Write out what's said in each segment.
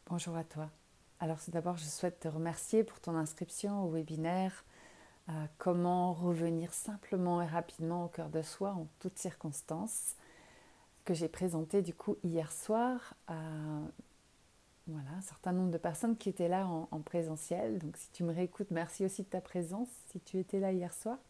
Bonjour à toi. Alors tout d'abord, je souhaite te remercier pour ton inscription au webinaire Comment revenir simplement et rapidement au cœur de soi en toutes circonstances que j'ai présenté du coup hier soir à un certain nombre de personnes qui étaient là en présentiel. Donc si tu me réécoutes, merci aussi de ta présence si tu étais là hier soir.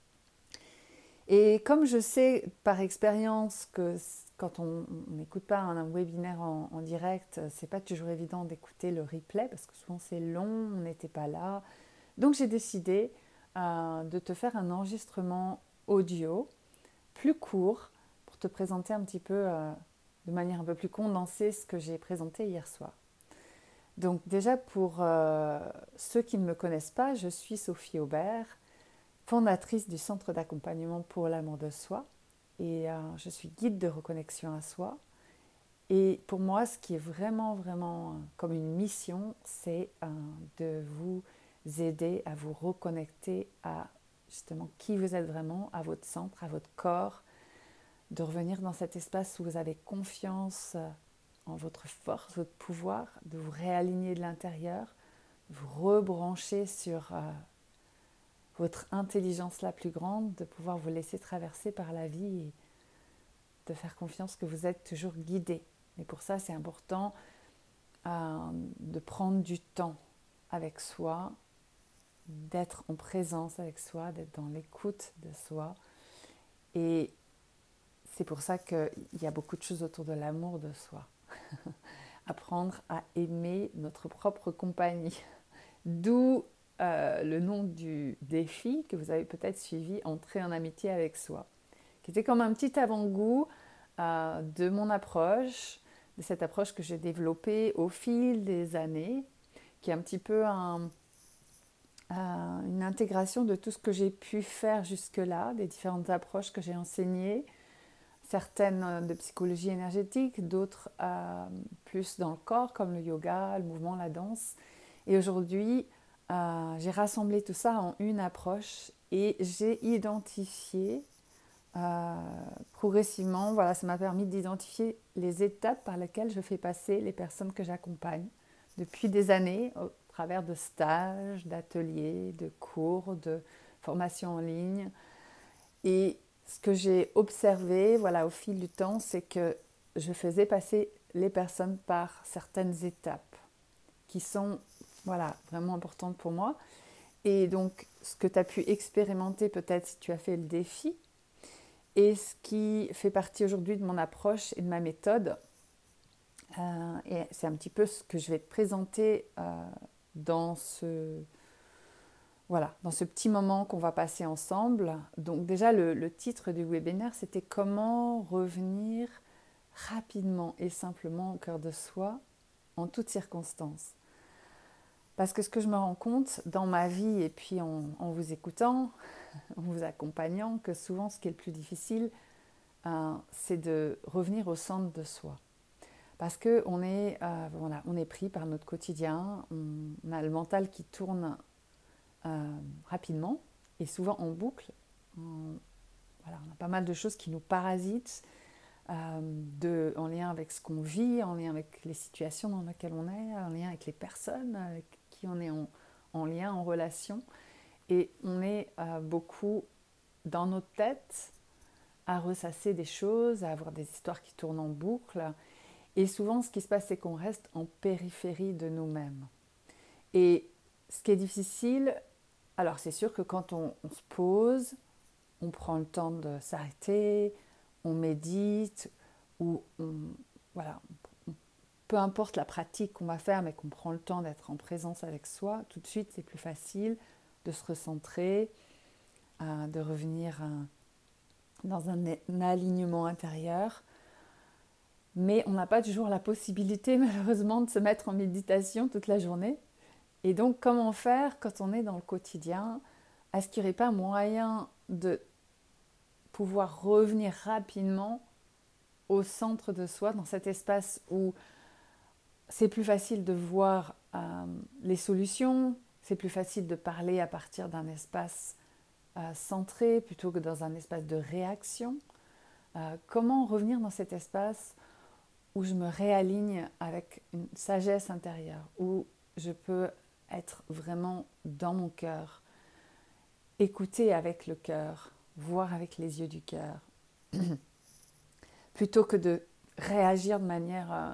Et comme je sais par expérience que quand on n'écoute pas un webinaire en direct, c'est pas toujours évident d'écouter le replay parce que souvent c'est long, on n'était pas là. Donc j'ai décidé de te faire un enregistrement audio plus court pour te présenter un petit peu de manière un peu plus condensée ce que j'ai présenté hier soir. Donc déjà pour ceux qui ne me connaissent pas, je suis Sophie Aubert, fondatrice du Centre d'accompagnement pour l'amour de soi et je suis guide de reconnexion à soi. Et pour moi, ce qui est vraiment comme une mission, c'est de vous aider à vous reconnecter à justement qui vous êtes vraiment, à votre centre, à votre corps, de revenir dans cet espace où vous avez confiance en votre force, votre pouvoir, de vous réaligner de l'intérieur, de vous rebrancher sur votre intelligence la plus grande, de pouvoir vous laisser traverser par la vie et de faire confiance que vous êtes toujours guidé. Et pour ça, c'est important de prendre du temps avec soi, d'être en présence avec soi, d'être dans l'écoute de soi. Et c'est pour ça qu'il y a beaucoup de choses autour de l'amour de soi. Apprendre à aimer notre propre compagnie. D'où le nom du défi que vous avez peut-être suivi, Entrer en amitié avec soi, qui était comme un petit avant-goût de mon approche, de cette approche que j'ai développée au fil des années, qui est un petit peu une intégration de tout ce que j'ai pu faire jusque-là, des différentes approches que j'ai enseignées, certaines de psychologie énergétique, d'autres plus dans le corps, comme le yoga, le mouvement, la danse. Et aujourd'hui, j'ai rassemblé tout ça en une approche et j'ai identifié progressivement, voilà, ça m'a permis d'identifier les étapes par lesquelles je fais passer les personnes que j'accompagne depuis des années, au travers de stages, d'ateliers, de cours, de formations en ligne. Et ce que j'ai observé, voilà, au fil du temps, c'est que je faisais passer les personnes par certaines étapes qui sont, voilà, vraiment importantes pour moi. Et donc, ce que tu as pu expérimenter peut-être si tu as fait le défi, et ce qui fait partie aujourd'hui de mon approche et de ma méthode, et c'est un petit peu ce que je vais te présenter dans dans ce petit moment qu'on va passer ensemble. Donc déjà, le titre du webinaire, c'était Comment revenir rapidement et simplement au cœur de soi en toutes circonstances. Parce que ce que je me rends compte dans ma vie et puis en vous écoutant, en vous accompagnant, que souvent ce qui est le plus difficile, c'est de revenir au centre de soi. Parce qu'on est, on est pris par notre quotidien, on a le mental qui tourne rapidement et souvent en boucle. On a pas mal de choses qui nous parasitent en lien avec ce qu'on vit, en lien avec les situations dans lesquelles on est, en lien avec les personnes avec qui on est en lien, en relation. Et on est beaucoup dans notre tête à ressasser des choses, à avoir des histoires qui tournent en boucle. Et souvent, ce qui se passe, c'est qu'on reste en périphérie de nous-mêmes. Et ce qui est difficile, alors c'est sûr que quand on se pose, on prend le temps de s'arrêter, on médite, ou peu importe la pratique qu'on va faire, mais qu'on prend le temps d'être en présence avec soi, tout de suite c'est plus facile de se recentrer, de revenir dans un alignement intérieur. Mais on n'a pas toujours la possibilité, malheureusement, de se mettre en méditation toute la journée. Et donc, comment faire quand on est dans le quotidien? Est-ce qu'il n'y aurait pas moyen de pouvoir revenir rapidement au centre de soi, dans cet espace où c'est plus facile de voir les solutions, c'est plus facile de parler à partir d'un espace centré plutôt que dans un espace de réaction. Comment revenir dans cet espace où je me réaligne avec une sagesse intérieure, où je peux être vraiment dans mon cœur, écouter avec le cœur, voir avec les yeux du cœur, plutôt que de réagir de manière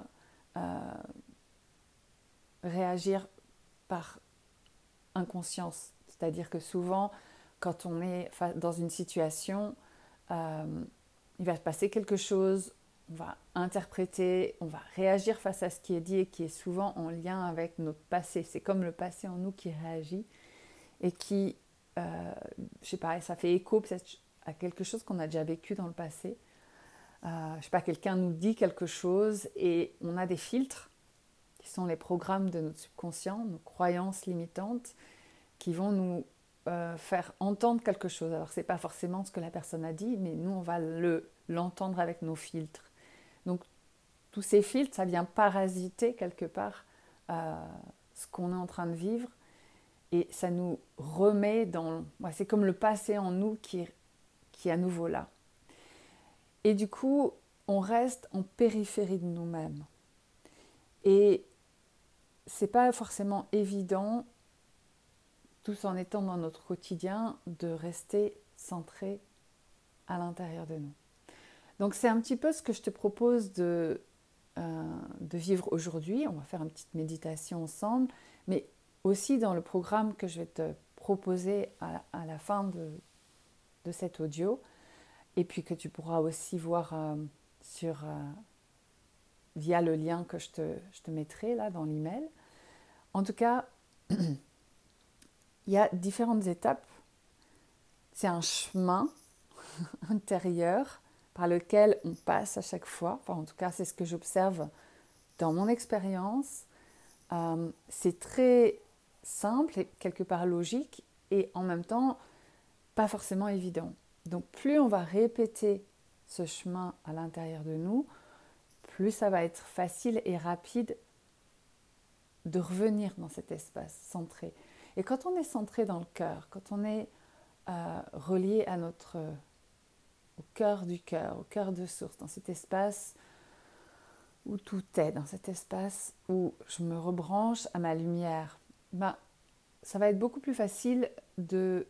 réagir par inconscience. C'est-à-dire que souvent, quand on est dans une situation, il va se passer quelque chose, on va interpréter, on va réagir face à ce qui est dit et qui est souvent en lien avec notre passé. C'est comme le passé en nous qui réagit et qui, je sais pas, ça fait écho peut-être à quelque chose qu'on a déjà vécu dans le passé. Je sais pas, quelqu'un nous dit quelque chose et on a des filtres qui sont les programmes de notre subconscient, nos croyances limitantes, qui vont nous faire entendre quelque chose. Alors, ce n'est pas forcément ce que la personne a dit, mais nous, on va l'entendre avec nos filtres. Donc, tous ces filtres, ça vient parasiter quelque part ce qu'on est en train de vivre et ça nous remet dans... Ouais, c'est comme le passé en nous qui est à nouveau là. Et du coup, on reste en périphérie de nous-mêmes. Et c'est pas forcément évident, tout en étant dans notre quotidien, de rester centré à l'intérieur de nous. Donc c'est un petit peu ce que je te propose de vivre aujourd'hui. On va faire une petite méditation ensemble, mais aussi dans le programme que je vais te proposer à la fin de cet audio, et puis que tu pourras aussi voir via le lien que je te mettrai là dans l'email. En tout cas, il y a différentes étapes. C'est un chemin intérieur par lequel on passe à chaque fois. Enfin, en tout cas, c'est ce que j'observe dans mon expérience. C'est très simple et quelque part logique et en même temps pas forcément évident. Donc plus on va répéter ce chemin à l'intérieur de nous, plus ça va être facile et rapide de revenir dans cet espace centré. Et quand on est centré dans le cœur, quand on est relié à au cœur du cœur, au cœur de source, dans cet espace où tout est, dans cet espace où je me rebranche à ma lumière, ça va être beaucoup plus facile de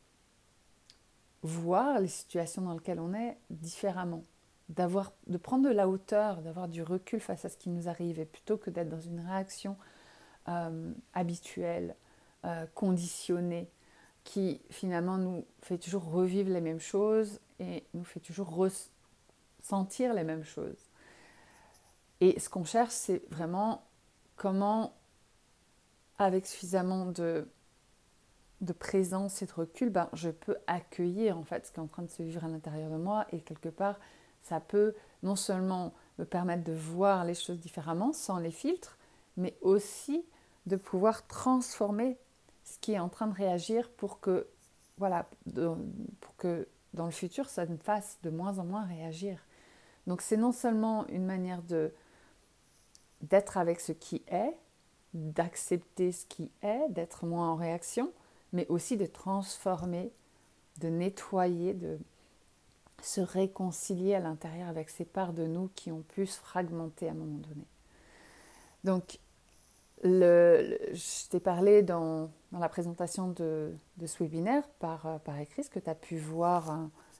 voir les situations dans lesquelles on est différemment, de prendre de la hauteur, d'avoir du recul face à ce qui nous arrive, et plutôt que d'être dans une réaction habituelle, conditionnée, qui finalement nous fait toujours revivre les mêmes choses et nous fait toujours ressentir les mêmes choses. Et ce qu'on cherche, c'est vraiment comment, avec suffisamment de présence et de recul, je peux accueillir en fait ce qui est en train de se vivre à l'intérieur de moi, et quelque part, ça peut non seulement me permettre de voir les choses différemment, sans les filtres, mais aussi de pouvoir transformer ce qui est en train de réagir pour que dans le futur, ça me fasse de moins en moins réagir. Donc c'est non seulement une manière d'être avec ce qui est, d'accepter ce qui est, d'être moins en réaction, mais aussi de transformer, de nettoyer, de se réconcilier à l'intérieur avec ces parts de nous qui ont pu se fragmenter à un moment donné. Donc, je t'ai parlé dans la présentation de ce webinaire par écrit, ce que tu as pu voir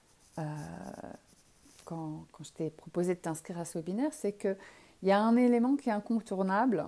quand je t'ai proposé de t'inscrire à ce webinaire, c'est qu'il y a un élément qui est incontournable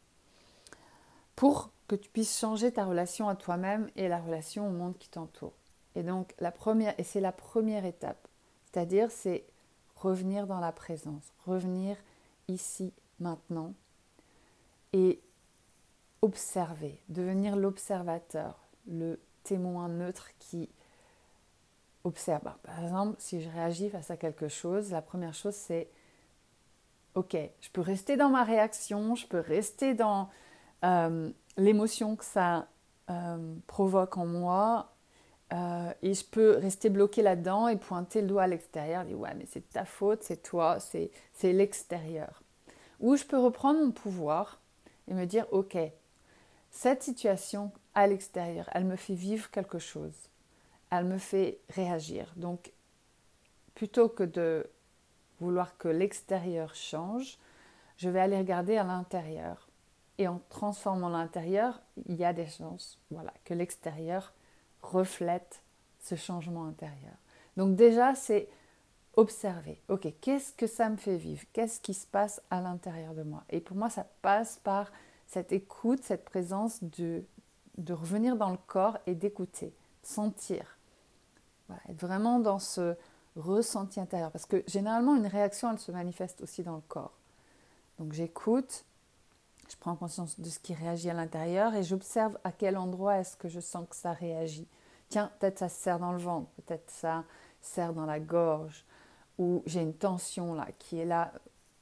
pour que tu puisses changer ta relation à toi-même et la relation au monde qui t'entoure. Et donc, c'est la première étape, c'est-à-dire c'est revenir dans la présence, revenir ici, maintenant, et observer, devenir l'observateur, le témoin neutre qui observe. Par exemple, si je réagis face à quelque chose, la première chose c'est ok, je peux rester dans ma réaction, je peux rester dans l'émotion que ça provoque en moi, et je peux rester bloqué là-dedans et pointer le doigt à l'extérieur, dire ouais mais c'est ta faute, c'est toi, c'est l'extérieur. Ou je peux reprendre mon pouvoir et me dire ok, cette situation à l'extérieur, elle me fait vivre quelque chose, elle me fait réagir. Donc plutôt que de vouloir que l'extérieur change, je vais aller regarder à l'intérieur. Et en transformant l'intérieur, il y a des chances que l'extérieur reflète ce changement intérieur. Donc déjà, c'est observer. Ok, qu'est-ce que ça me fait vivre? Qu'est-ce qui se passe à l'intérieur de moi? Et pour moi, ça passe par cette écoute, cette présence de revenir dans le corps et d'écouter, de sentir. Être vraiment dans ce ressenti intérieur. Parce que généralement, une réaction, elle se manifeste aussi dans le corps. Donc j'écoute, je prends conscience de ce qui réagit à l'intérieur et j'observe à quel endroit est-ce que je sens que ça réagit. Tiens, peut-être ça se serre dans le ventre, peut-être ça serre dans la gorge, ou j'ai une tension là qui est là.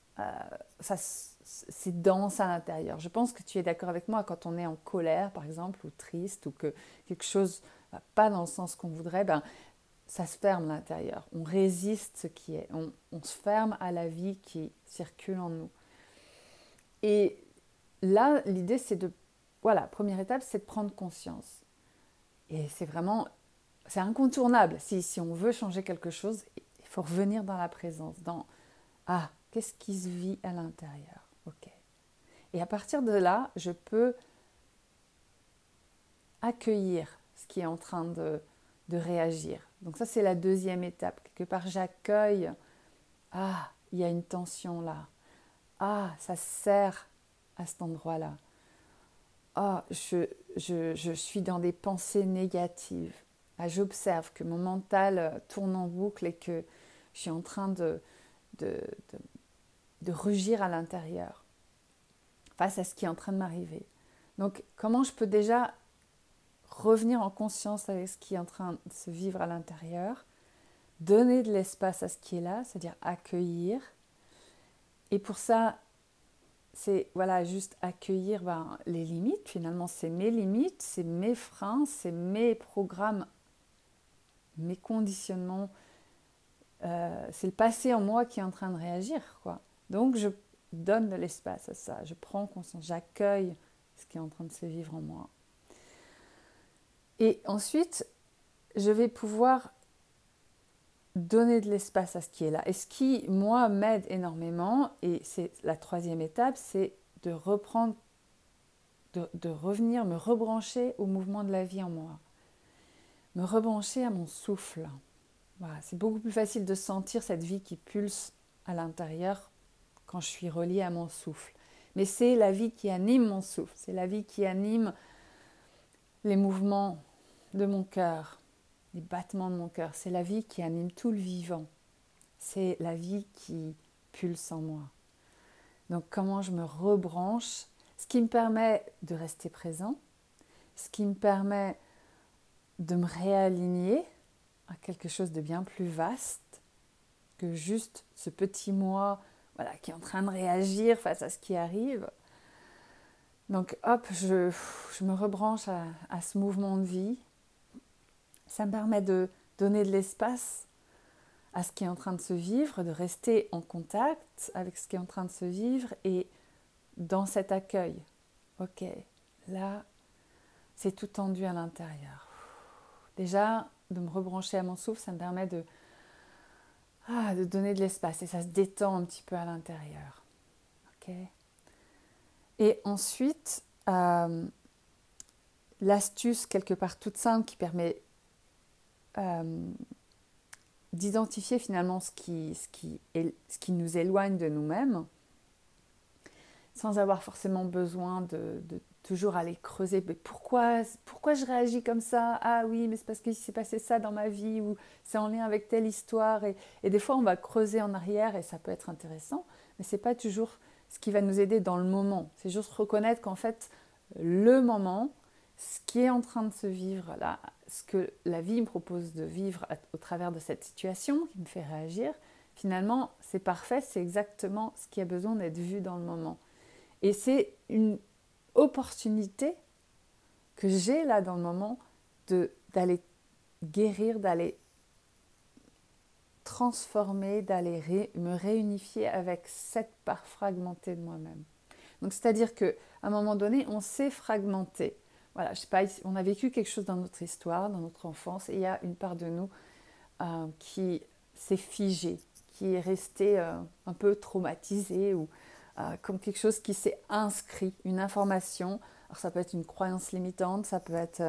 C'est dense à l'intérieur. Je pense que tu es d'accord avec moi quand on est en colère, par exemple, ou triste, ou que quelque chose ne va pas dans le sens qu'on voudrait, ça se ferme à l'intérieur. On résiste ce qui est. On se ferme à la vie qui circule en nous. Et là, l'idée, c'est première étape, c'est de prendre conscience. Et c'est incontournable. Si on veut changer quelque chose, il faut revenir dans la présence, qu'est-ce qui se vit à l'intérieur? Ok. Et à partir de là, je peux accueillir ce qui est en train de réagir. Donc ça, c'est la deuxième étape. Quelque part, j'accueille. Il y a une tension là. Ça serre à cet endroit-là. Je suis dans des pensées négatives. J'observe que mon mental tourne en boucle et que je suis en train de rugir à l'intérieur face à ce qui est en train de m'arriver. Donc, comment je peux déjà revenir en conscience avec ce qui est en train de se vivre à l'intérieur, donner de l'espace à ce qui est là, c'est-à-dire accueillir. Et pour ça, c'est juste accueillir les limites. Finalement, c'est mes limites, c'est mes freins, c'est mes programmes, mes conditionnements. C'est le passé en moi qui est en train de réagir, quoi. Donc, je donne de l'espace à ça. Je prends conscience, j'accueille ce qui est en train de se vivre en moi. Et ensuite, je vais pouvoir donner de l'espace à ce qui est là. Et ce qui, moi, m'aide énormément, et c'est la troisième étape, c'est de reprendre, de revenir, me rebrancher au mouvement de la vie en moi. Me rebrancher à mon souffle. C'est beaucoup plus facile de sentir cette vie qui pulse à l'intérieur quand je suis reliée à mon souffle. Mais c'est la vie qui anime mon souffle, c'est la vie qui anime les mouvements de mon cœur, les battements de mon cœur. C'est la vie qui anime tout le vivant. C'est la vie qui pulse en moi. Donc comment je me rebranche, ce qui me permet de rester présent, ce qui me permet de me réaligner à quelque chose de bien plus vaste que juste ce petit moi qui est en train de réagir face à ce qui arrive. Donc je me rebranche à ce mouvement de vie. Ça me permet de donner de l'espace à ce qui est en train de se vivre, de rester en contact avec ce qui est en train de se vivre et dans cet accueil. Ok, là, c'est tout tendu à l'intérieur. Déjà, de me rebrancher à mon souffle, ça me permet de donner de l'espace et ça se détend un petit peu à l'intérieur. Ok. Et ensuite, l'astuce quelque part toute simple qui permet d'identifier finalement ce qui nous éloigne de nous-mêmes, sans avoir forcément besoin de toujours aller creuser. Mais pourquoi je réagis comme ça? Ah oui, mais c'est parce qu'il s'est passé ça dans ma vie, ou c'est en lien avec telle histoire. Et des fois, on va creuser en arrière et ça peut être intéressant, mais ce n'est pas toujours ce qui va nous aider dans le moment. C'est juste reconnaître qu'en fait, le moment, ce qui est en train de se vivre là, ce que la vie me propose de vivre au travers de cette situation qui me fait réagir, finalement, c'est parfait, c'est exactement ce qui a besoin d'être vu dans le moment. Et c'est une opportunité que j'ai là dans le moment d'aller guérir, d'aller transformer, d'aller me réunifier avec cette part fragmentée de moi-même. Donc c'est-à-dire qu'à un moment donné, on s'est fragmenté. Voilà, je sais pas, on a vécu quelque chose dans notre histoire, dans notre enfance, et il y a une part de nous qui s'est figée, qui est restée un peu traumatisée ou comme quelque chose qui s'est inscrit, une information. Alors ça peut être une croyance limitante, ça peut être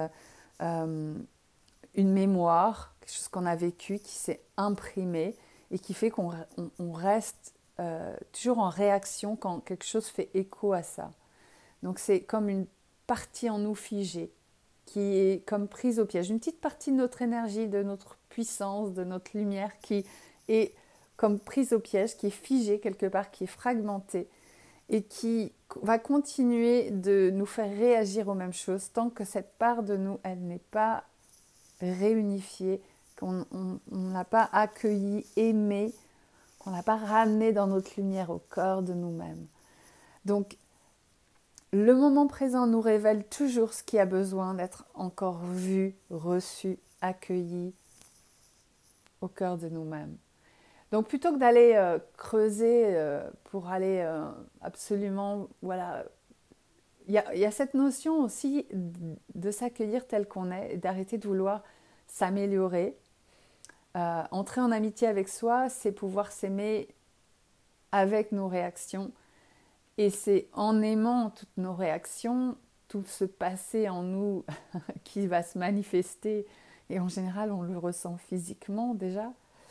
une mémoire, quelque chose qu'on a vécu qui s'est imprimé et qui fait qu'on reste toujours en réaction quand quelque chose fait écho à ça. Donc c'est comme une partie en nous figée, qui est comme prise au piège, une petite partie de notre énergie, de notre puissance, de notre lumière qui est comme prise au piège, qui est figée quelque part, qui est fragmentée et qui va continuer de nous faire réagir aux mêmes choses tant que cette part de nous, elle n'est pas réunifiée, qu'on ne l'a pas accueillie, aimée, qu'on ne l'a pas ramenée dans notre lumière au corps de nous-mêmes. Donc, le moment présent nous révèle toujours ce qui a besoin d'être encore vu, reçu, accueilli au cœur de nous-mêmes. Donc plutôt que d'aller creuser pour aller absolument, voilà, il y a cette notion aussi de s'accueillir tel qu'on est et d'arrêter de vouloir s'améliorer. Entrer en amitié avec soi, c'est pouvoir s'aimer avec nos réactions. Et c'est en aimant toutes nos réactions, tout ce passé en nous qui va se manifester, et en général on le ressent physiquement déjà,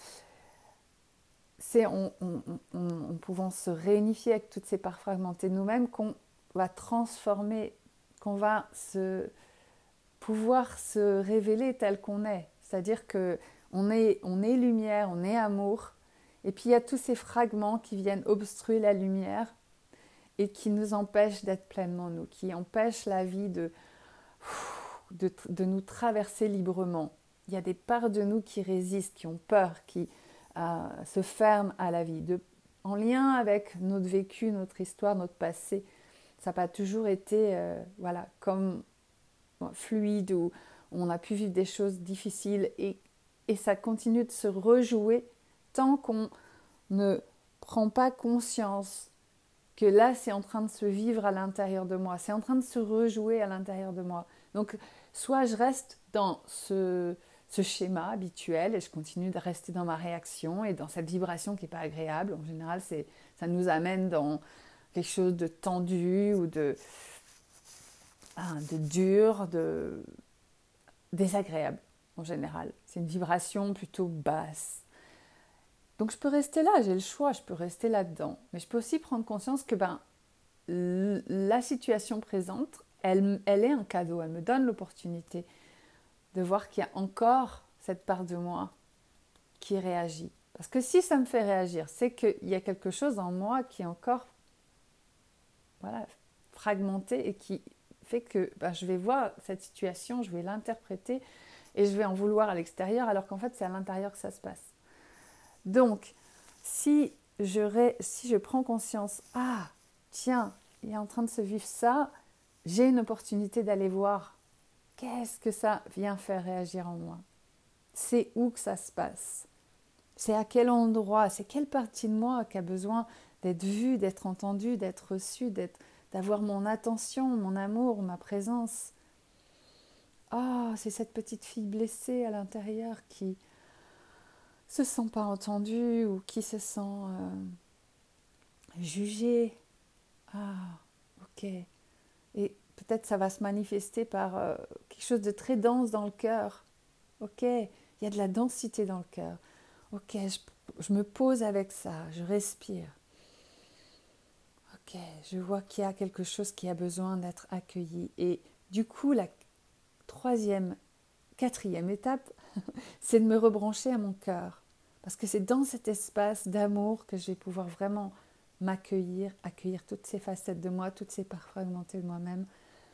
c'est en pouvant se réunifier avec toutes ces parts fragmentées de nous-mêmes qu'on va transformer, qu'on va pouvoir se révéler tel qu'on est. C'est-à-dire qu'on est lumière, on est amour, et puis il y a tous ces fragments qui viennent obstruer la lumière, et qui nous empêche d'être pleinement nous, qui empêche la vie de nous traverser librement. Il y a des parts de nous qui résistent, qui ont peur, qui se ferment à la vie, en lien avec notre vécu, notre histoire, notre passé. Ça n'a pas toujours été comme fluide, où on a pu vivre des choses difficiles, et ça continue de se rejouer tant qu'on ne prend pas conscience que là, c'est en train de se vivre à l'intérieur de moi, c'est en train de se rejouer à l'intérieur de moi. Donc, soit je reste dans ce schéma habituel et je continue de rester dans ma réaction et dans cette vibration qui n'est pas agréable. En général, ça nous amène dans quelque chose de tendu ou de dur, de désagréable en général. C'est une vibration plutôt basse. Donc je peux rester là, j'ai le choix, je peux rester là-dedans. Mais je peux aussi prendre conscience que la situation présente, elle est un cadeau, elle me donne l'opportunité de voir qu'il y a encore cette part de moi qui réagit. Parce que si ça me fait réagir, c'est qu'il y a quelque chose en moi qui est encore fragmenté et qui fait que je vais voir cette situation, je vais l'interpréter et je vais en vouloir à l'extérieur, alors qu'en fait c'est à l'intérieur que ça se passe. Donc, si je prends conscience, tiens, il est en train de se vivre ça, j'ai une opportunité d'aller voir qu'est-ce que ça vient faire réagir en moi. C'est où que ça se passe. C'est à quel endroit, c'est quelle partie de moi qui a besoin d'être vue, d'être entendue, d'être reçue, d'avoir mon attention, mon amour, ma présence. C'est cette petite fille blessée à l'intérieur qui se sent pas entendue ou qui se sent jugée. Ok. Et peut-être ça va se manifester par quelque chose de très dense dans le cœur. Ok, il y a de la densité dans le cœur. Ok, je me pose avec ça, je respire. Ok, je vois qu'il y a quelque chose qui a besoin d'être accueilli. Et du coup, la quatrième étape, c'est de me rebrancher à mon cœur. Parce que c'est dans cet espace d'amour que je vais pouvoir vraiment m'accueillir, accueillir toutes ces facettes de moi, toutes ces parts fragmentées de moi-même.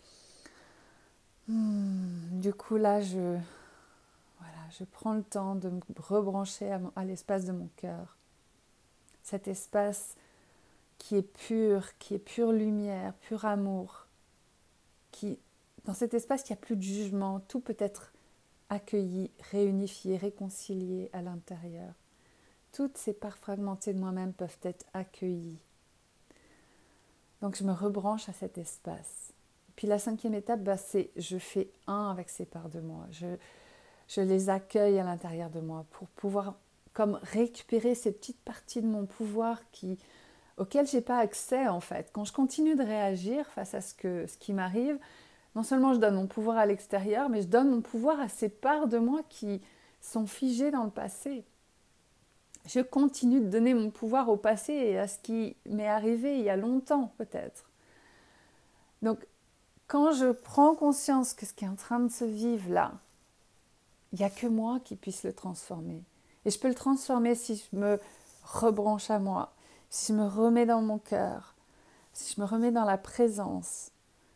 Du coup, là, je prends le temps de me rebrancher à l'espace de mon cœur. Cet espace qui est pure lumière, pur amour. Dans cet espace, il n'y a plus de jugement, tout peut être accueilli, réunifié, réconcilié à l'intérieur. Toutes ces parts fragmentées de moi-même peuvent être accueillies. Donc je me rebranche à cet espace. Puis la 5e étape, c'est je fais un avec ces parts de moi. Je les accueille à l'intérieur de moi pour pouvoir comme récupérer ces petites parties de mon pouvoir qui auquel je n'ai pas accès en fait. Quand je continue de réagir face à ce qui m'arrive, non seulement je donne mon pouvoir à l'extérieur, mais je donne mon pouvoir à ces parts de moi qui sont figées dans le passé. Je continue de donner mon pouvoir au passé et à ce qui m'est arrivé il y a longtemps peut-être. Donc quand je prends conscience que ce qui est en train de se vivre là, il n'y a que moi qui puisse le transformer. Et je peux le transformer si je me rebranche à moi, si je me remets dans mon cœur, si je me remets dans la présence.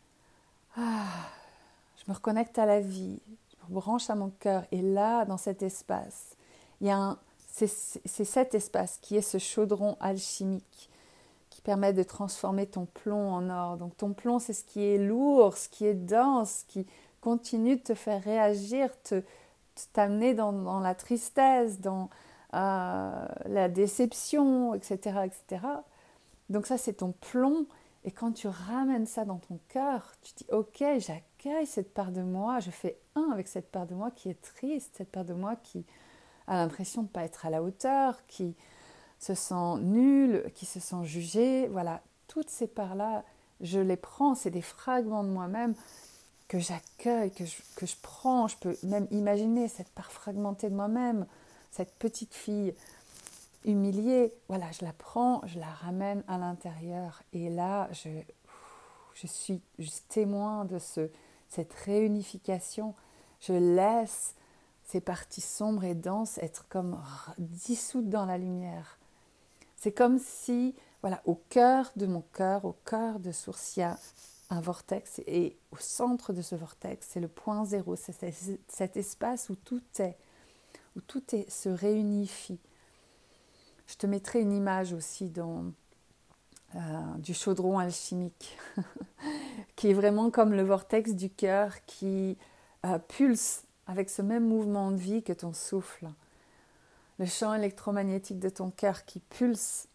Je me reconnecte à la vie, je me branche à mon cœur. Et là, dans cet espace, c'est cet espace qui est ce chaudron alchimique qui permet de transformer ton plomb en or. Donc ton plomb, c'est ce qui est lourd, ce qui est dense, qui continue de te faire réagir, t'amener dans la tristesse, dans la déception, etc., etc. Donc ça, c'est ton plomb. Et quand tu ramènes ça dans ton cœur, tu dis, ok, j'accueille cette part de moi, je fais un avec cette part de moi qui est triste, cette part de moi qui a l'impression de ne pas être à la hauteur, qui se sent nulle, qui se sent jugée. Voilà, toutes ces parts-là, je les prends, c'est des fragments de moi-même que j'accueille, que je prends. Je peux même imaginer cette part fragmentée de moi-même, cette petite fille humiliée. Voilà, je la prends, je la ramène à l'intérieur. Et là, je suis témoin de cette réunification. Je laisse ces parties sombres et denses être comme dissoutes dans la lumière. C'est comme si, voilà, au cœur de mon cœur, au cœur de Source, il y a un vortex, et au centre de ce vortex, c'est le point zéro, c'est cet espace où tout se réunifie. Je te mettrai une image aussi du chaudron alchimique, qui est vraiment comme le vortex du cœur qui pulse avec ce même mouvement de vie que ton souffle. Le champ électromagnétique de ton cœur qui pulse.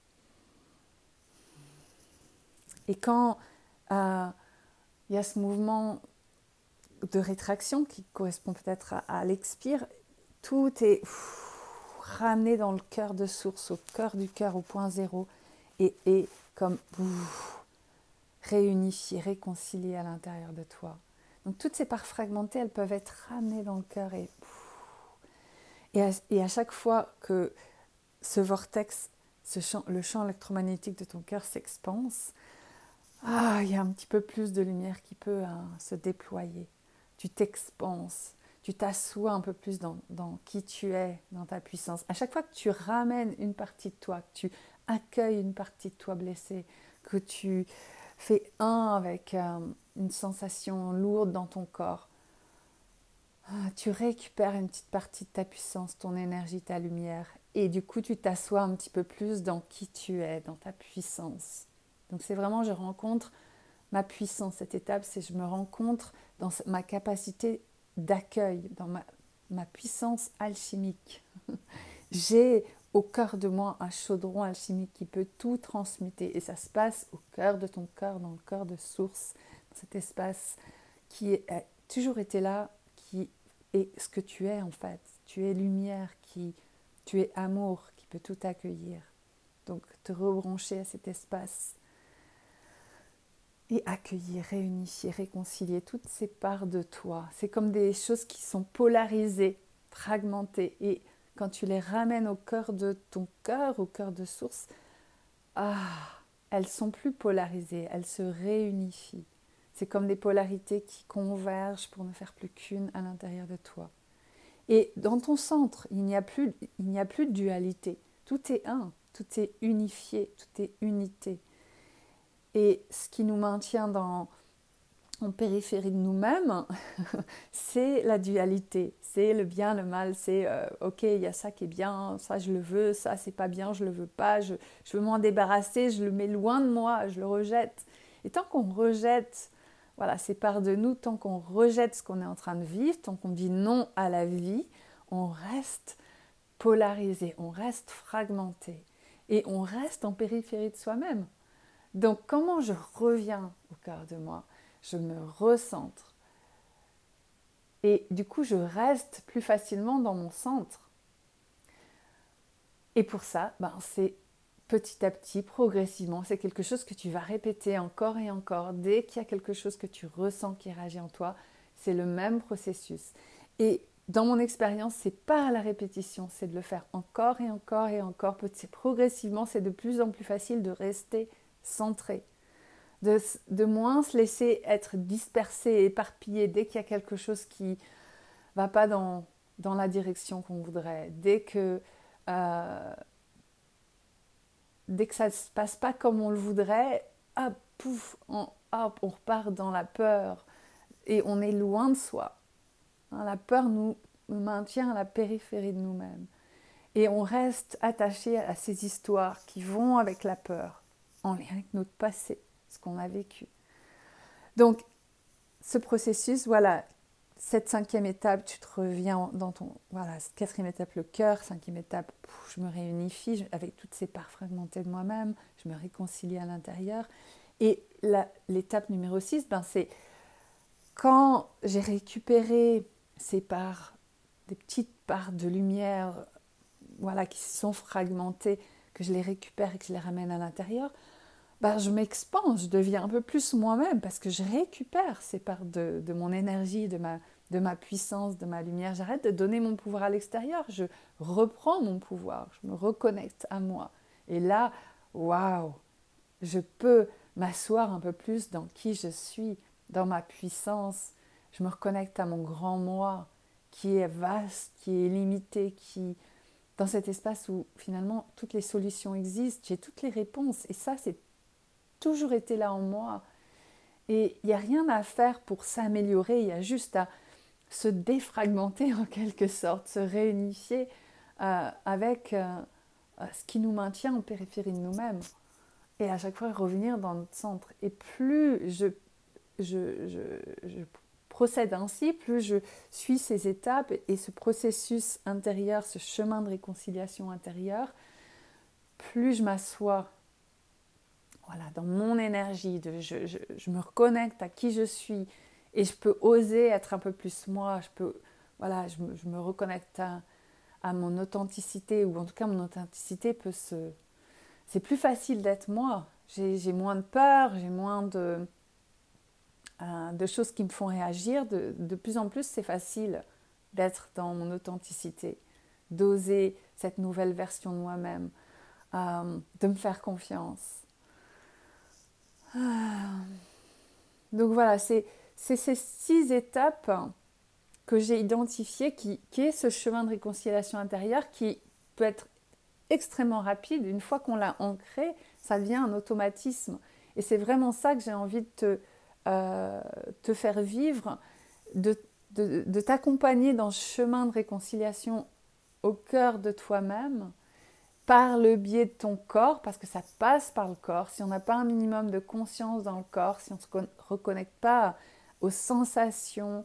Et quand il y a ce mouvement de rétraction qui correspond peut-être à l'expire, tout est ramené dans le cœur de source, au cœur du cœur, au point zéro, et comme réunifié, réconcilié à l'intérieur de toi. Donc toutes ces parts fragmentées, elles peuvent être ramenées dans le cœur et à chaque fois que ce vortex, le champ électromagnétique de ton cœur s'expanse, il y a un petit peu plus de lumière qui peut se déployer. Tu t'expanses, tu t'assois un peu plus dans qui tu es, dans ta puissance. À chaque fois que tu ramènes une partie de toi, que tu accueilles une partie de toi blessée, que tu fais un avec une sensation lourde dans ton corps, tu récupères une petite partie de ta puissance, ton énergie, ta lumière, et du coup tu t'assois un petit peu plus dans qui tu es, dans ta puissance. Donc c'est vraiment, je rencontre ma puissance. Cette étape, c'est je me rencontre dans ma capacité d'accueil, dans ma puissance alchimique. J'ai au cœur de moi un chaudron alchimique qui peut tout transmuter. Et ça se passe au cœur de ton cœur, dans le cœur de source, dans cet espace qui a toujours été là, qui est ce que tu es en fait. Tu es lumière, tu es amour, qui peut tout accueillir. Donc te rebrancher à cet espace et accueillir, réunifier, réconcilier toutes ces parts de toi. C'est comme des choses qui sont polarisées, fragmentées. Et quand tu les ramènes au cœur de ton cœur, au cœur de source, elles sont plus polarisées, elles se réunifient. C'est comme des polarités qui convergent pour ne faire plus qu'une à l'intérieur de toi. Et dans ton centre, il n'y a plus de dualité. Tout est un, tout est unifié, tout est unité. Et ce qui nous maintient en périphérie de nous-mêmes, c'est la dualité, c'est le bien, le mal, c'est ok, il y a ça qui est bien, ça je le veux, ça c'est pas bien, je le veux pas, je veux m'en débarrasser, je le mets loin de moi, je le rejette. Et tant qu'on rejette, voilà, ces parts de nous, tant qu'on rejette ce qu'on est en train de vivre, tant qu'on dit non à la vie, on reste polarisé, on reste fragmenté et on reste en périphérie de soi-même. Donc, comment je reviens au cœur de moi? Je me recentre. Et du coup, je reste plus facilement dans mon centre. Et pour ça, c'est petit à petit, progressivement, c'est quelque chose que tu vas répéter encore et encore. Dès qu'il y a quelque chose que tu ressens qui réagit en toi, c'est le même processus. Et dans mon expérience, c'est pas à la répétition, c'est de le faire encore et encore et encore. Progressivement, c'est de plus en plus facile de rester centré, de moins se laisser être dispersé et éparpillé dès qu'il y a quelque chose qui va pas dans la direction qu'on voudrait, dès que ça ne se passe pas comme on le voudrait, hop, pouf, hop, on repart dans la peur et on est loin de soi. La peur nous maintient à la périphérie de nous-mêmes et on reste attaché à ces histoires qui vont avec la peur, en lien avec notre passé, ce qu'on a vécu. Donc, ce processus, voilà, cette 5e étape, tu te reviens dans ton... Voilà, 4e étape, le cœur. 5e étape, je me réunifie avec toutes ces parts fragmentées de moi-même. Je me réconcilie à l'intérieur. Et l'étape numéro 6, c'est quand j'ai récupéré ces parts, des petites parts de lumière, voilà, qui sont fragmentées, que je les récupère et que je les ramène à l'intérieur, je m'expande, je deviens un peu plus moi-même parce que je récupère ces parts de mon énergie, de ma puissance, de ma lumière. J'arrête de donner mon pouvoir à l'extérieur, je reprends mon pouvoir, je me reconnecte à moi. Et là, waouh, je peux m'asseoir un peu plus dans qui je suis, dans ma puissance. Je me reconnecte à mon grand moi qui est vaste, qui est illimité, dans cet espace où finalement toutes les solutions existent, j'ai toutes les réponses. Et ça, c'est toujours été là en moi. Et il n'y a rien à faire pour s'améliorer, il y a juste à se défragmenter en quelque sorte, se réunifier avec ce qui nous maintient en périphérie de nous-mêmes. Et à chaque fois revenir dans notre centre. Et plus je procède ainsi, plus je suis ces étapes et ce processus intérieur, ce chemin de réconciliation intérieure, plus je m'assois dans mon énergie, je me reconnecte à qui je suis et je peux oser être un peu plus moi, je me reconnecte à mon authenticité, ou en tout cas mon authenticité c'est plus facile d'être moi, j'ai moins de peur, j'ai moins de choses qui me font réagir, de plus en plus c'est facile d'être dans mon authenticité, d'oser cette nouvelle version de moi-même, de me faire confiance. Donc voilà, c'est ces 6 étapes que j'ai identifiées qui est ce chemin de réconciliation intérieure qui peut être extrêmement rapide. Une fois qu'on l'a ancré, ça devient un automatisme. Et c'est vraiment ça que j'ai envie de te faire vivre, de t'accompagner dans ce chemin de réconciliation au cœur de toi-même, par le biais de ton corps, parce que ça passe par le corps. Si on n'a pas un minimum de conscience dans le corps, si on ne se reconnecte pas aux sensations,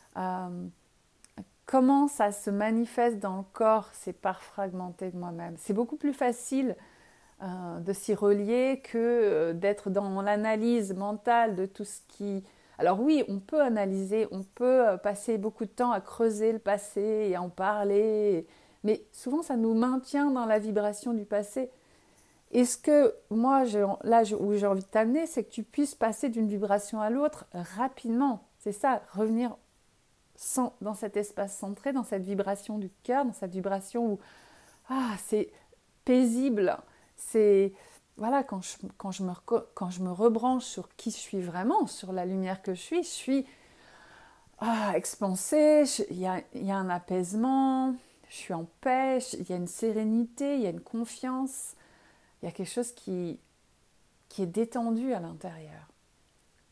comment ça se manifeste dans le corps, ces parts fragmentées de moi-même. C'est beaucoup plus facile de s'y relier que d'être dans l'analyse mentale de tout ce qui... Alors oui, on peut analyser, on peut passer beaucoup de temps à creuser le passé et en parler... Mais souvent, ça nous maintient dans la vibration du passé. Et ce que moi, où j'ai envie de t'amener, c'est que tu puisses passer d'une vibration à l'autre rapidement. C'est ça, revenir dans cet espace centré, dans cette vibration du cœur, dans cette vibration où c'est paisible. C'est quand je me rebranche sur qui je suis vraiment, sur la lumière que je suis expansée, il y a un apaisement... Je suis en paix, il y a une sérénité, il y a une confiance, il y a quelque chose qui est détendu à l'intérieur. Ok ?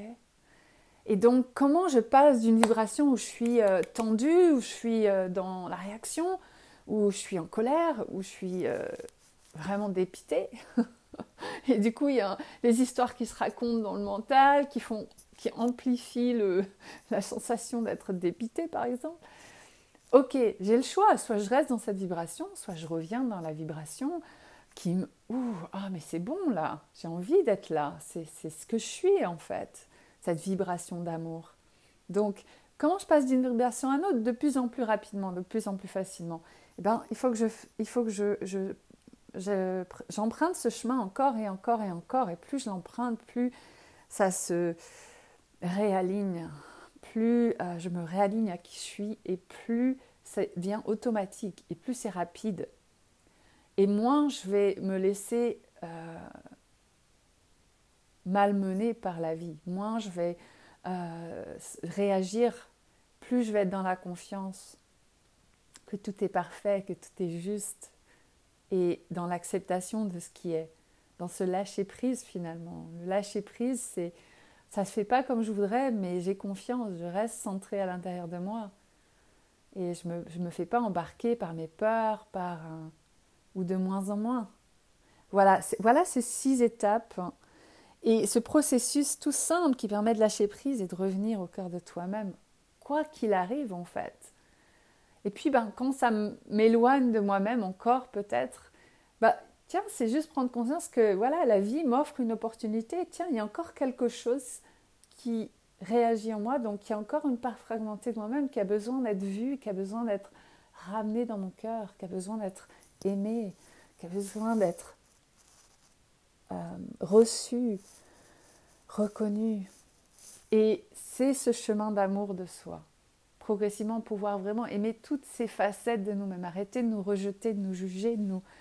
Et donc, comment je passe d'une vibration où je suis tendue, où je suis dans la réaction, où je suis en colère, où je suis vraiment dépitée. Et du coup, il y a les histoires qui se racontent dans le mental, qui amplifient la sensation d'être dépitée, par exemple. Ok, j'ai le choix, soit je reste dans cette vibration, soit je reviens dans la vibration qui me... mais c'est bon là, j'ai envie d'être là, c'est ce que je suis en fait, cette vibration d'amour. Donc, comment je passe d'une vibration à une autre de plus en plus rapidement, de plus en plus facilement ? Il faut que je j'emprunte ce chemin encore et encore et encore, et plus je l'emprunte, plus ça se réaligne, plus je me réaligne à qui je suis, et plus ça devient automatique, et plus c'est rapide. Et moins je vais me laisser malmener par la vie, moins je vais réagir, plus je vais être dans la confiance que tout est parfait, que tout est juste, et dans l'acceptation de ce qui est, dans ce lâcher-prise finalement. Le lâcher-prise, ça ne se fait pas comme je voudrais, mais j'ai confiance, je reste centrée à l'intérieur de moi. Et je me fais pas embarquer par mes peurs, ou de moins en moins. Voilà ces 6 étapes. Et ce processus tout simple qui permet de lâcher prise et de revenir au cœur de toi-même, quoi qu'il arrive en fait. Et puis quand ça m'éloigne de moi-même encore peut-être, tiens, c'est juste prendre conscience que voilà, la vie m'offre une opportunité. Tiens, il y a encore quelque chose qui réagit en moi, donc il y a encore une part fragmentée de moi-même qui a besoin d'être vue, qui a besoin d'être ramenée dans mon cœur, qui a besoin d'être aimée, qui a besoin d'être reçue, reconnue. Et c'est ce chemin d'amour de soi. Progressivement pouvoir vraiment aimer toutes ces facettes de nous-mêmes, arrêter de nous rejeter, de nous juger, de nous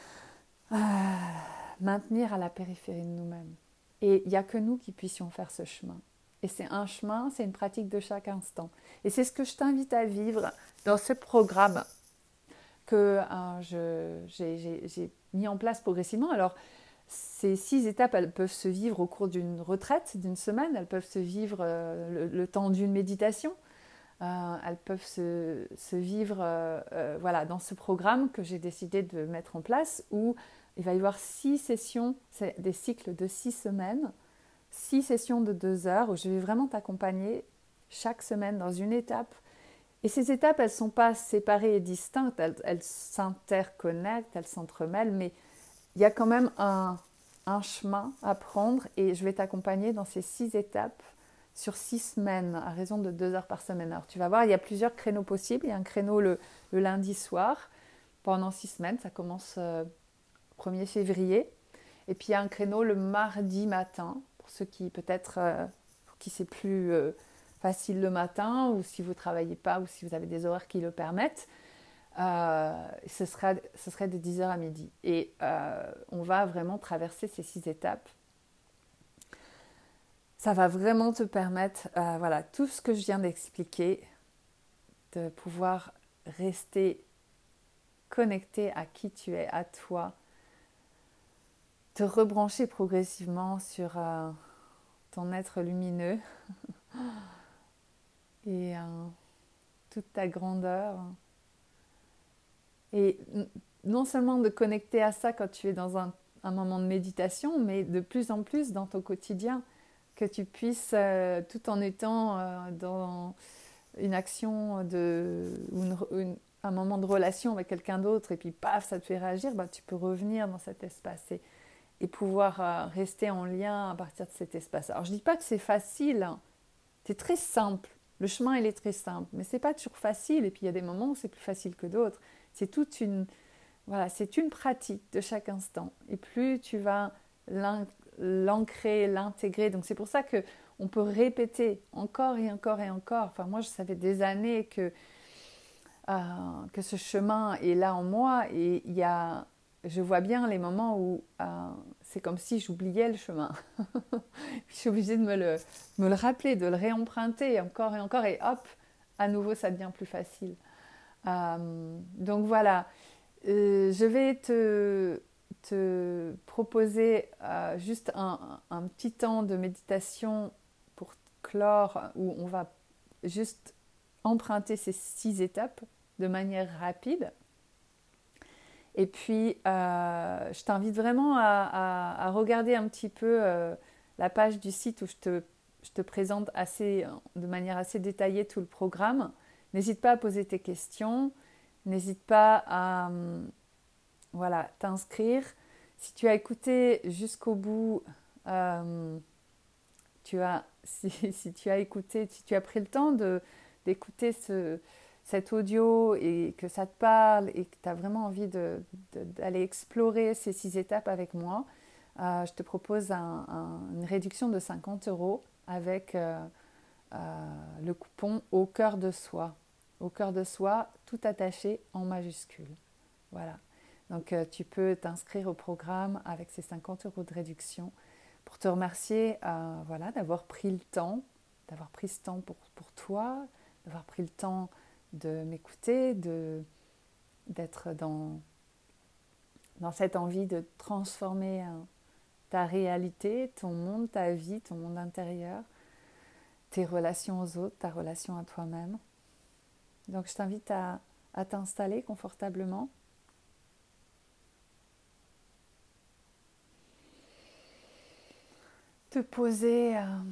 maintenir à la périphérie de nous-mêmes. Et il n'y a que nous qui puissions faire ce chemin. Et c'est un chemin, c'est une pratique de chaque instant. Et c'est ce que je t'invite à vivre dans ce programme que j'ai mis en place progressivement. Alors, ces 6 étapes, elles peuvent se vivre au cours d'une retraite, d'une semaine, elles peuvent se vivre le temps d'une méditation, elles peuvent se vivre dans ce programme que j'ai décidé de mettre en place, où il va y avoir 6 sessions, c'est des cycles de 6 semaines, 6 sessions de 2 heures, où je vais vraiment t'accompagner chaque semaine dans une étape. Et ces étapes, elles ne sont pas séparées et distinctes, elles s'interconnectent, elles s'entremêlent, mais il y a quand même un chemin à prendre, et je vais t'accompagner dans ces 6 étapes sur 6 semaines, à raison de 2 heures par semaine. Alors tu vas voir, il y a plusieurs créneaux possibles. Il y a un créneau le lundi soir, pendant 6 semaines, ça commence 1er février. Et puis il y a un créneau le mardi matin, pour ceux qui peut-être, pour qui c'est plus facile le matin, ou si vous ne travaillez pas, ou si vous avez des horaires qui le permettent. Ce serait de 10h à midi. Et on va vraiment traverser ces 6 étapes. Ça va vraiment te permettre, tout ce que je viens d'expliquer, de pouvoir rester connecté à qui tu es, à toi, te rebrancher progressivement sur ton être lumineux et toute ta grandeur. Et non seulement de connecter à ça quand tu es dans un moment de méditation, mais de plus en plus dans ton quotidien, que tu puisses, tout en étant dans une action ou un moment de relation avec quelqu'un d'autre, et puis paf, ça te fait réagir, tu peux revenir dans cet espace et pouvoir rester en lien à partir de cet espace. Alors je ne dis pas que c'est facile, hein. C'est très simple, le chemin il est très simple, mais c'est pas toujours facile, et puis il y a des moments où c'est plus facile que d'autres. C'est c'est une pratique de chaque instant, et plus tu vas l'ancrer, l'intégrer. Donc c'est pour ça qu'on peut répéter encore et encore et encore. Enfin moi, ça fait des années que ce chemin est là en moi, et je vois bien les moments où c'est comme si j'oubliais le chemin. Je suis obligée de me le rappeler, de le réemprunter encore et encore, et hop, à nouveau ça devient plus facile. Donc voilà, je vais te proposer juste un petit temps de méditation pour clore, où on va juste emprunter ces 6 étapes de manière rapide. Et puis, je t'invite vraiment à regarder un petit peu la page du site où je te présente de manière assez détaillée tout le programme. N'hésite pas à poser tes questions, n'hésite pas à t'inscrire. Si tu as écouté jusqu'au bout, si tu as pris le temps d'écouter cet audio et que ça te parle et que tu as vraiment envie d'aller explorer ces 6 étapes avec moi, je te propose une réduction de 50 € avec le coupon au cœur de soi. Au cœur de soi, tout attaché en majuscule. Voilà. Donc tu peux t'inscrire au programme avec ces 50 € de réduction pour te remercier voilà, d'avoir pris le temps, d'avoir pris ce temps pour toi, d'avoir pris le temps de m'écouter, d'être dans cette envie de transformer ta réalité, ton monde, ta vie, ton monde intérieur, tes relations aux autres, ta relation à toi-même. Donc je t'invite à t'installer confortablement. Te poser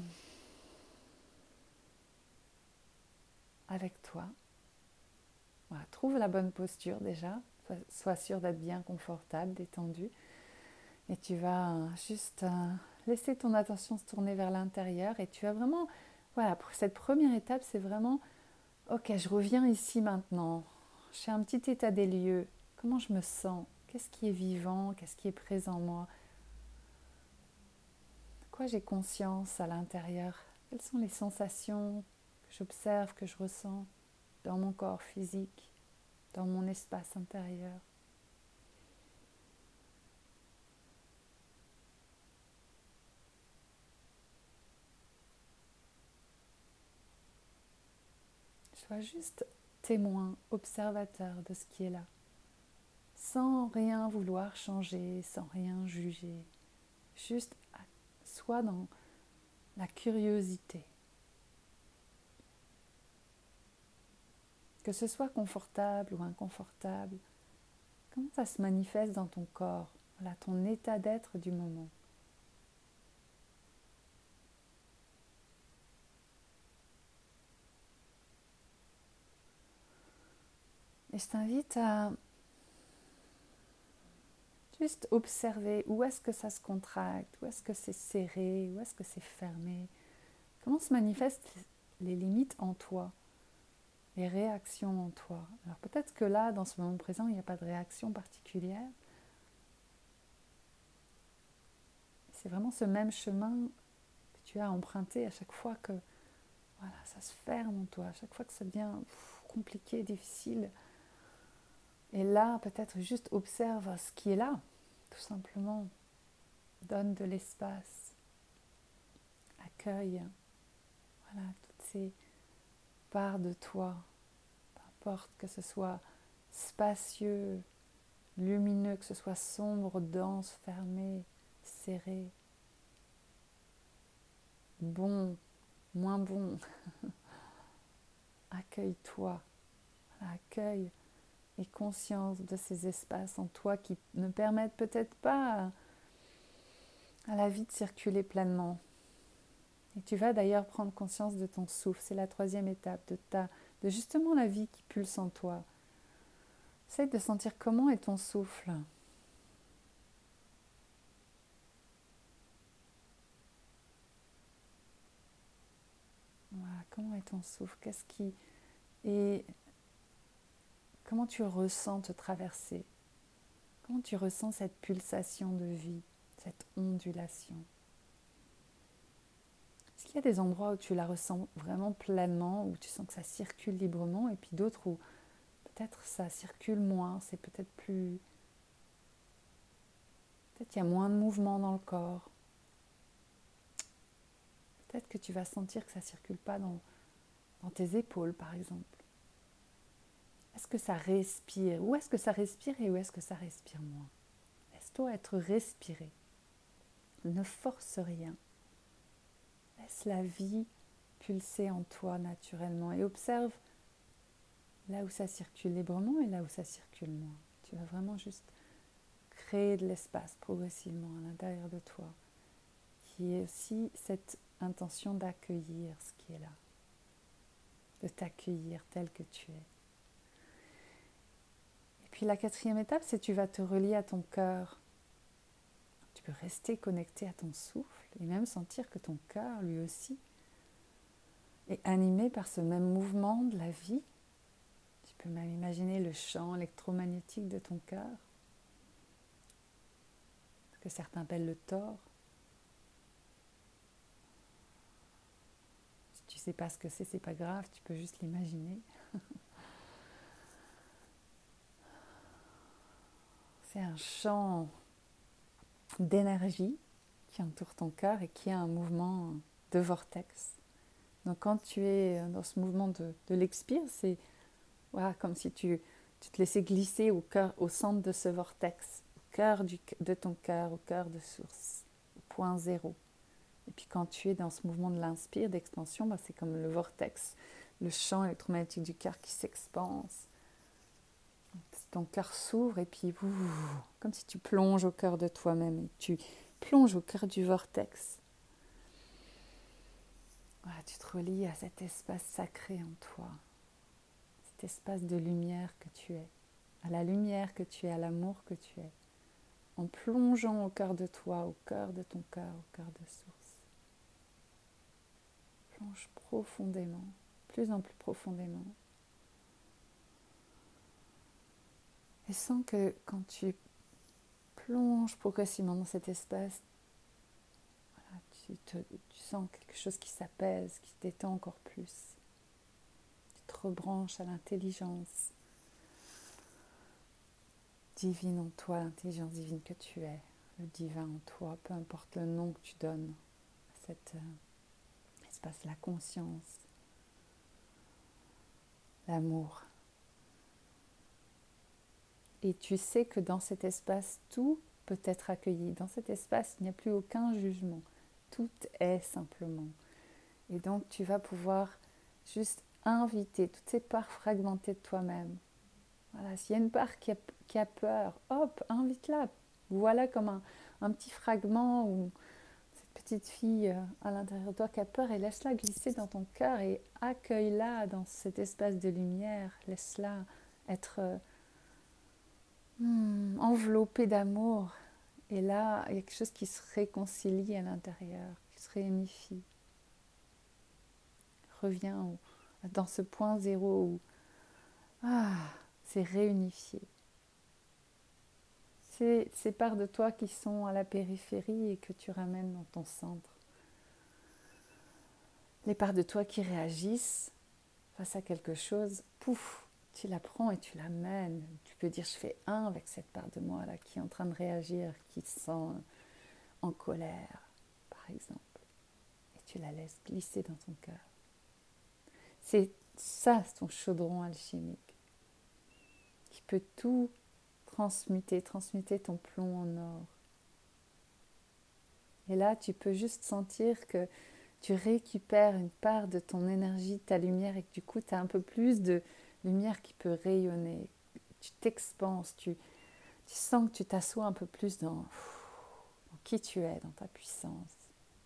avec toi. Voilà, trouve la bonne posture déjà. Sois sûr d'être bien confortable, détendu. Et tu vas juste laisser ton attention se tourner vers l'intérieur. Et tu vas vraiment, voilà, pour cette première étape, c'est vraiment, ok, je reviens ici maintenant. Je fais un petit état des lieux. Comment je me sens? Qu'est-ce qui est vivant? Qu'est-ce qui est présent en moi? De quoi j'ai conscience à l'intérieur? Quelles sont les sensations que j'observe, que je ressens dans mon corps physique, dans mon espace intérieur? Sois juste témoin, observateur de ce qui est là, sans rien vouloir changer, sans rien juger. Juste sois dans la curiosité. Que ce soit confortable ou inconfortable, comment ça se manifeste dans ton corps? Voilà, ton état d'être du moment. Et je t'invite à juste observer où est-ce que ça se contracte, où est-ce que c'est serré, où est-ce que c'est fermé. Comment se manifestent les limites en toi, les réactions en toi. Alors peut-être que là, dans ce moment présent, il n'y a pas de réaction particulière. C'est vraiment ce même chemin que tu as emprunté à chaque fois que voilà, ça se ferme en toi, à chaque fois que ça devient compliqué, difficile. Et là, peut-être juste observe ce qui est là, tout simplement. Donne de l'espace, accueille voilà, toutes ces parts de toi, peu importe que ce soit spacieux, lumineux, que ce soit sombre, dense, fermé, serré, bon, moins bon. Accueille-toi, accueille et conscience de ces espaces en toi qui ne permettent peut-être pas à la vie de circuler pleinement. Et tu vas d'ailleurs prendre conscience de ton souffle. C'est la 3e étape de justement la vie qui pulse en toi. Essaye de sentir comment est ton souffle. Voilà, comment est ton souffle? Qu'est-ce qui et comment tu ressens te traverser? Comment tu ressens cette pulsation de vie, cette ondulation? Est-ce qu'il y a des endroits où tu la ressens vraiment pleinement, où tu sens que ça circule librement, et puis d'autres où peut-être ça circule moins, c'est peut-être plus... Peut-être qu'il y a moins de mouvement dans le corps. Peut-être que tu vas sentir que ça ne circule pas dans tes épaules, par exemple. Est-ce que ça respire? Où est-ce que ça respire et où est-ce que ça respire moins? Laisse-toi être respiré. Ne force rien. Laisse la vie pulser en toi naturellement et observe là où ça circule librement et là où ça circule moins. Tu vas vraiment juste créer de l'espace progressivement à l'intérieur de toi, qui est aussi cette intention d'accueillir ce qui est là, de t'accueillir tel que tu es. Et puis la 4e étape, c'est que tu vas te relier à ton cœur. Tu peux rester connecté à ton souffle et même sentir que ton cœur, lui aussi, est animé par ce même mouvement de la vie. peux même imaginer le champ électromagnétique de ton cœur, ce que certains appellent le thor. Si tu ne sais pas ce que c'est pas grave, tu peux juste l'imaginer. C'est un champ d'énergie qui entoure ton cœur et qui a un mouvement de vortex. Donc quand tu es dans ce mouvement de l'expire, c'est voilà, comme si tu te laissais glisser au centre de ce vortex, au cœur de ton cœur, au cœur de source, au point zéro. Et puis quand tu es dans ce mouvement de l'inspire, d'expansion, c'est comme le vortex, le champ électromagnétique du cœur qui s'expanse. Ton cœur s'ouvre et puis comme si tu plonges au cœur de toi-même et tu plonges au cœur du vortex. Voilà, tu te relis à cet espace sacré en toi, cet espace de lumière que tu es, à la lumière que tu es, à l'amour que tu es, en plongeant au cœur de toi, au cœur de ton cœur, au cœur de source. Plonge profondément, plus en plus profondément. Et sens que quand tu plonges progressivement dans cet espace, voilà, tu sens quelque chose qui s'apaise, qui se détend encore plus. Tu te rebranches à l'intelligence divine en toi, l'intelligence divine que tu es, le divin en toi, peu importe le nom que tu donnes à cet espace, la conscience, l'amour. Et tu sais que dans cet espace, tout peut être accueilli. Dans cet espace, il n'y a plus aucun jugement. Tout est simplement. Et donc, tu vas pouvoir juste inviter toutes ces parts fragmentées de toi-même. Voilà, s'il y a une part qui a peur, hop, invite-la. Voilà comme un petit fragment ou cette petite fille à l'intérieur de toi qui a peur et laisse-la glisser dans ton cœur et accueille-la dans cet espace de lumière. Laisse-la être enveloppée d'amour. Et là, il y a quelque chose qui se réconcilie à l'intérieur, qui se réunifie. Reviens dans ce point zéro où c'est réunifié. C'est ces parts de toi qui sont à la périphérie et que tu ramènes dans ton centre. Les parts de toi qui réagissent face à quelque chose, pouf, tu la prends et tu l'amènes. Tu peux dire, je fais un avec cette part de moi là qui est en train de réagir, qui se sent en colère, par exemple. Et tu la laisses glisser dans ton cœur. C'est ça, ton chaudron alchimique, qui peut tout transmuter ton plomb en or. Et là, tu peux juste sentir que tu récupères une part de ton énergie, de ta lumière, et que du coup, tu as un peu plus de lumière qui peut rayonner. Tu t'expanses, tu sens que tu t'assois un peu plus dans qui tu es, dans ta puissance,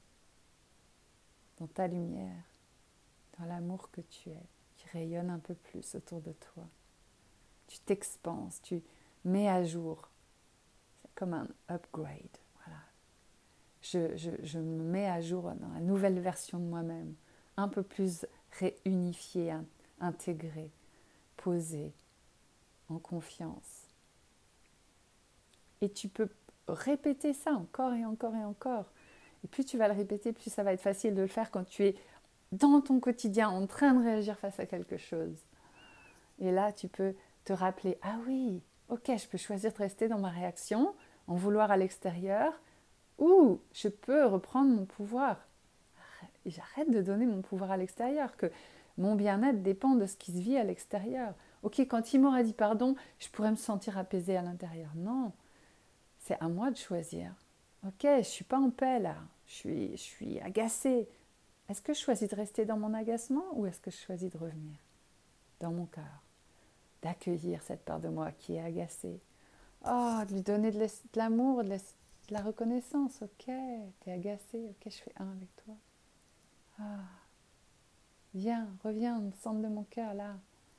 dans ta lumière, dans l'amour que tu es, qui rayonne un peu plus autour de toi. Tu t'expanses, tu mets à jour. C'est comme un upgrade. Voilà. Je me mets à jour dans la nouvelle version de moi-même, un peu plus réunifiée, intégrée, posée, en confiance. Et tu peux répéter ça encore et encore et encore. Et plus tu vas le répéter, plus ça va être facile de le faire quand tu es dans ton quotidien en train de réagir face à quelque chose. Et là, tu peux te rappeler, ah oui, ok, je peux choisir de rester dans ma réaction, en vouloir à l'extérieur, ou je peux reprendre mon pouvoir. Et j'arrête de donner mon pouvoir à l'extérieur, que mon bien-être dépend de ce qui se vit à l'extérieur. Ok, quand il m'aurait dit pardon, je pourrais me sentir apaisée à l'intérieur. Non, c'est à moi de choisir. Ok, je ne suis pas en paix là, je suis agacée. Est-ce que je choisis de rester dans mon agacement ou est-ce que je choisis de revenir dans mon cœur, d'accueillir cette part de moi qui est agacée? Oh, de lui donner de l'amour, de la reconnaissance. Ok, t'es agacée, ok, je fais un avec toi. Ah, viens, reviens au centre de mon cœur là.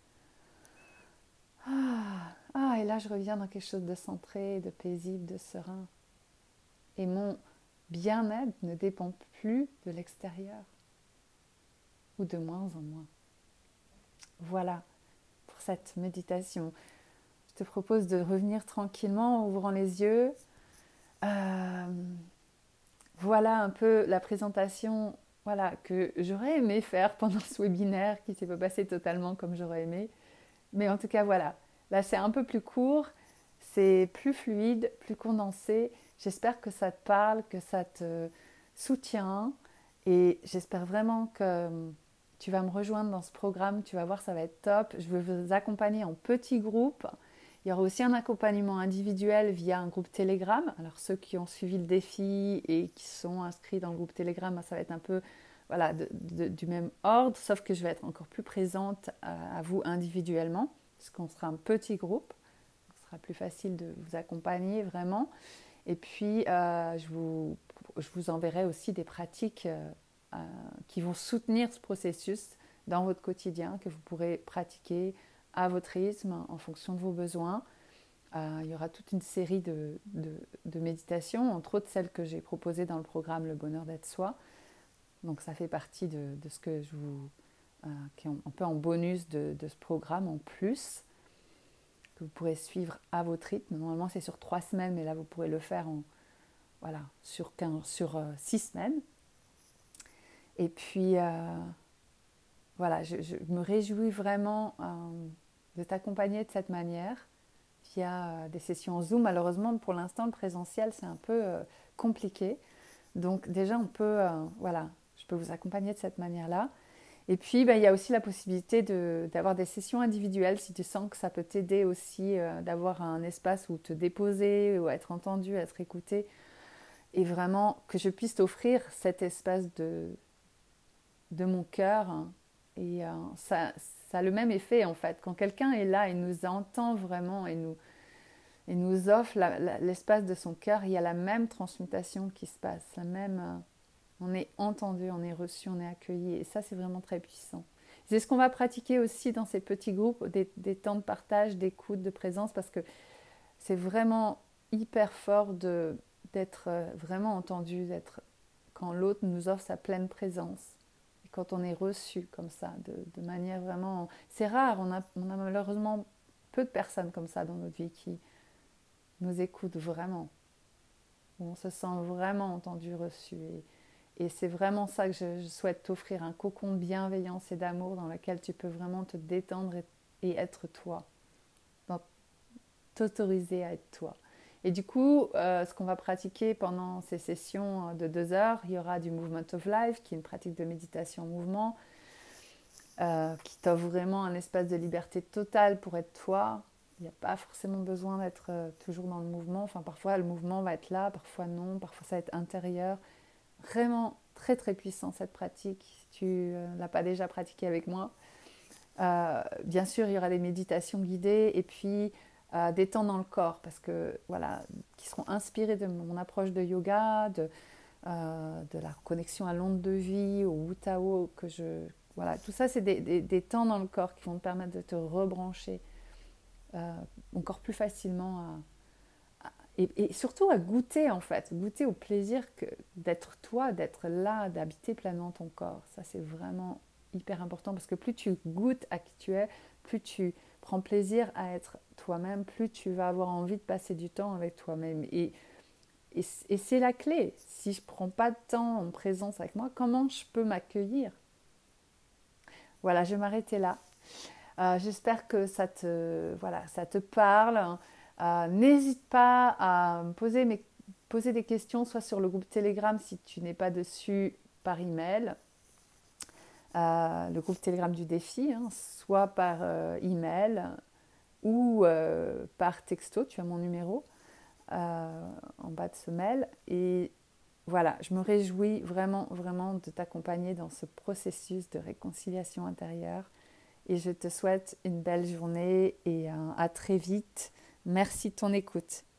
Et là je reviens dans quelque chose de centré, de paisible, de serein. Et mon bien-être ne dépend plus de l'extérieur, ou de moins en moins. Voilà, pour cette méditation. Je te propose de revenir tranquillement en ouvrant les yeux. Voilà un peu la présentation que j'aurais aimé faire pendant ce webinaire qui ne s'est pas passé totalement comme j'aurais aimé. Mais en tout cas, voilà. Là, c'est un peu plus court, c'est plus fluide, plus condensé. J'espère que ça te parle, que ça te soutient. Et j'espère vraiment que tu vas me rejoindre dans ce programme. Tu vas voir, ça va être top. Je vais vous accompagner en petits groupes. Il y aura aussi un accompagnement individuel via un groupe Telegram. Alors ceux qui ont suivi le défi et qui sont inscrits dans le groupe Telegram, ça va être un peu du même ordre, sauf que je vais être encore plus présente à vous individuellement, puisqu'on sera un petit groupe. Ce sera plus facile de vous accompagner vraiment. Et puis, je vous enverrai aussi des pratiques qui vont soutenir ce processus dans votre quotidien, que vous pourrez pratiquer à votre rythme, en fonction de vos besoins. Il y aura toute une série de méditations, entre autres celles que j'ai proposées dans le programme Le Bonheur d'être soi. Donc ça fait partie de ce que je vous... qui est un peu en bonus de ce programme en plus, que vous pourrez suivre à votre rythme. Normalement c'est sur 3 semaines, mais là vous pourrez le faire sur 6 semaines. Et puis je me réjouis vraiment de t'accompagner de cette manière via des sessions Zoom. Malheureusement, pour l'instant, le présentiel, c'est un peu compliqué. Donc déjà, je peux vous accompagner de cette manière-là. Et puis, il y a aussi la possibilité d'avoir des sessions individuelles si tu sens que ça peut t'aider aussi d'avoir un espace où te déposer, où être entendu, être écouté. Et vraiment que je puisse t'offrir cet espace de mon cœur. Et ça a le même effet en fait. Quand quelqu'un est là et nous entend vraiment et nous offre l'espace de son cœur, il y a la même transmutation qui se passe. On est entendu, on est reçu, on est accueilli. Et ça, c'est vraiment très puissant. C'est ce qu'on va pratiquer aussi dans ces petits groupes, des temps de partage, d'écoute, de présence, parce que c'est vraiment hyper fort d'être vraiment entendu, quand l'autre nous offre sa pleine présence. Quand on est reçu comme ça, de manière vraiment... C'est rare, on a malheureusement peu de personnes comme ça dans notre vie qui nous écoutent vraiment, où on se sent vraiment entendu, reçu. Et c'est vraiment ça que je souhaite t'offrir, un cocon de bienveillance et d'amour dans lequel tu peux vraiment te détendre et être toi, t'autoriser à être toi. Et du coup, ce qu'on va pratiquer pendant ces sessions de 2 heures, il y aura du Movement of Life, qui est une pratique de méditation en mouvement, qui t'offre vraiment un espace de liberté totale pour être toi. Il n'y a pas forcément besoin d'être toujours dans le mouvement. Enfin, parfois, le mouvement va être là, parfois non, parfois ça va être intérieur. Vraiment très, très puissant cette pratique, si tu ne l'as pas déjà pratiquée avec moi. Bien sûr, il y aura des méditations guidées et puis des temps dans le corps, parce que qui seront inspirés de mon approche de yoga, de la connexion à l'onde de vie, au Wu Tao, tout ça, c'est des temps dans le corps qui vont te permettre de te rebrancher encore plus facilement et surtout à goûter goûter au plaisir d'être toi, d'être là, d'habiter pleinement ton corps. Ça, c'est vraiment hyper important, parce que plus tu goûtes à qui tu es, plus tu prends plaisir à être toi-même, plus tu vas avoir envie de passer du temps avec toi-même. Et c'est la clé. Si je ne prends pas de temps en présence avec moi, comment je peux m'accueillir ? Voilà, je vais m'arrêter là. J'espère que ça te parle. N'hésite pas à me poser des questions, soit sur le groupe Telegram si tu n'es pas dessus, par email. Le groupe Telegram du défi, soit par email ou par texto. Tu as mon numéro en bas de ce mail. Et voilà, je me réjouis vraiment, vraiment de t'accompagner dans ce processus de réconciliation intérieure. Et je te souhaite une belle journée et à très vite. Merci de ton écoute.